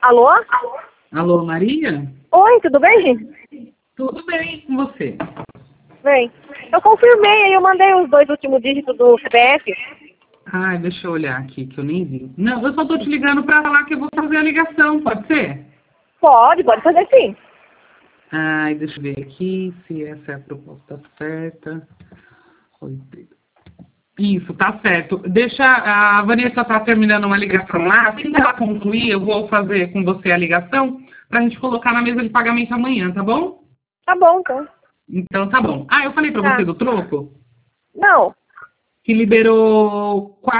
Alô? Alô, Maria? Oi, tudo bem? Tudo bem com você? Bem, eu confirmei, aí eu mandei os 2 últimos dígitos do CPF. Ai, deixa eu olhar aqui, que eu nem vi. Não, eu só tô te ligando pra falar que eu vou fazer a ligação, pode ser? Pode fazer sim. Ai, deixa eu ver aqui se essa é a proposta certa. Isso, tá certo. Deixa, a Vanessa tá terminando uma ligação lá. Assim que ela concluir, eu vou fazer com você a ligação pra gente colocar na mesa de pagamento amanhã, tá bom? Tá bom, então. Então tá bom. Ah, eu falei pra Tá. você do troco? Não. Que liberou R$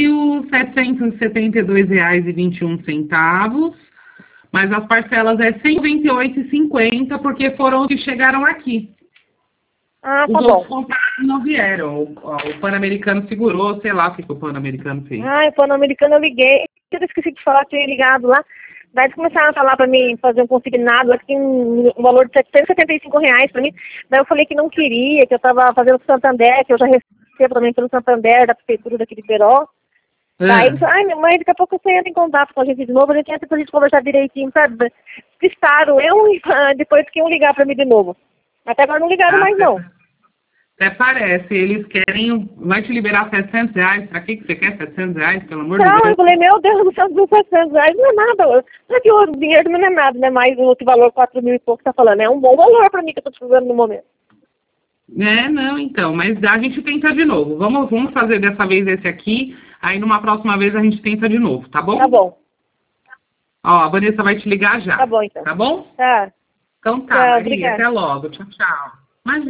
4.772,21, mas as parcelas é R$ 198,50 porque foram os que chegaram aqui. Ah, Os tá outros bom. contratos não vieram. O Pan-Americano segurou, sei lá o que o Pan-Americano fez. Ah, o Pan-Americano eu liguei. Eu esqueci de falar que eu tinha ligado lá. Daí eles começaram a falar pra mim fazer um consignado, aqui um valor de R$ 775 pra mim. Daí eu falei que não queria, que eu tava fazendo Santander, que eu já recebo também pelo Santander, da prefeitura daqui de Peró. Daí eles falaram, ai, minha mãe, daqui a pouco você entra em contato com a gente de novo, a gente entra pra gente conversar direitinho, sabe? Pistaram eu e depois que iam ligar pra mim de novo. Até agora não ligaram mais não. Até parece, eles querem, vai te liberar R$ 700, pra que você quer R$ 700, pelo amor de Não, eu Deus? falei, meu Deus do céu, R$ 1.700 não é nada. Não é que o dinheiro não é nada, né? Mais o valor 4 mil e pouco tá falando. É um bom valor pra mim que eu tô precisando no momento. Não, então, mas a gente tenta de novo. Vamos fazer dessa vez esse aqui, aí numa próxima vez a gente tenta de novo, tá bom? Tá bom. Ó, a Vanessa vai te ligar já. Tá bom, então. Tá bom? Tá. Então tá, Tchau, Maria, obrigada. até logo. Tchau, tchau. Imagina.